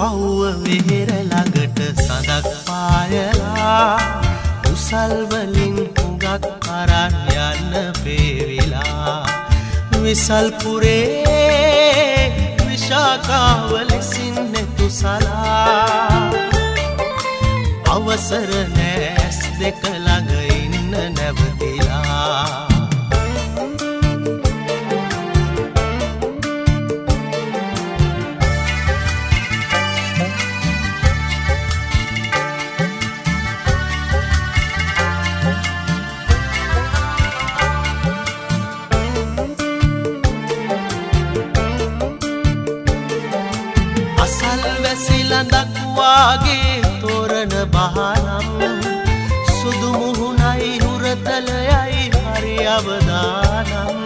පව්ව වෙහෙර ළඟට සඳක් පායලා උසල් වලින් හුඟක් අරන් යන්න පේවිලා විසල් පුරේ විශාකාව ලෙසින් නෙතුසලා අවසර නෑස් දෙක ළඟ ඉන්න නැවතිලා ලඳක් වාගේ තෝරන බහනම් සුදු මුහුණයි හුරතලයයි හරි අවදානම්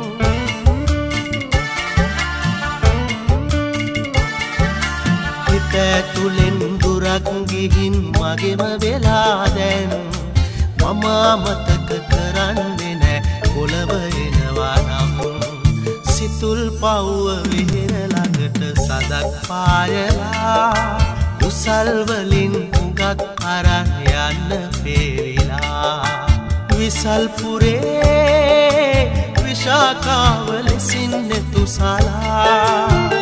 හිත ඇතුලෙන් දුරක් ගිහින් මගෙම වෙලා දැන් මම අමතක කරන්නේ නෑ කොළඹ එනවා නම් සිතුල් පව්ව විහෙර ළඟට සඳක් පායලා උසල් වලින් හුඟක් අරන් යන්න පේවිලා විසල් පුරේ විශාකාව ලෙසින් නෙතුසලා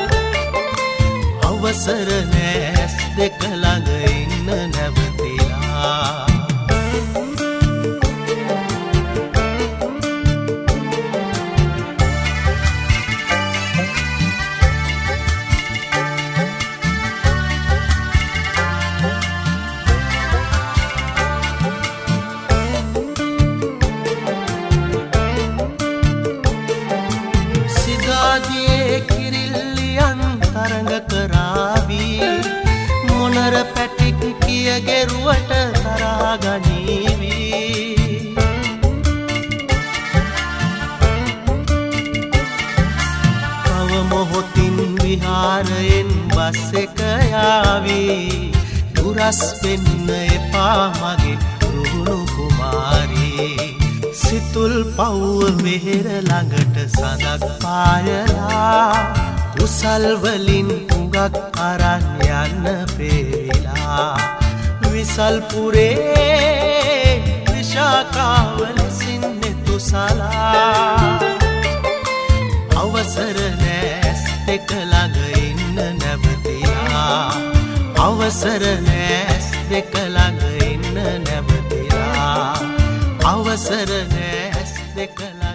අවසර නෑස් දෙක ළඟ ඉන්න නැවතිලා කිරිල්ලියන් තරඟ කරාවී මොනර පැටික් කිය ගෙරුවට තරහා ගනීවී තව මොහොතින් විහාරයෙන් බස් එක යාවී දුරස් වෙන්න එපා මගේ රුහුණු කුමාරී සිතුල් පව්ව වෙහෙර ළඟට සඳක් පායලා උසල් වලින් හුඟක් අරන් යන්න පේවිලා විසල් පුරේ විශාකාව ලෙසින් නෙතුසලා අවසර නෑස් දෙක ළඟ ඉන්න නැවතිලා අවසර නෑස් දෙක ළඟ ඉන්න නැවතිලා අවසර නෑස් දෙක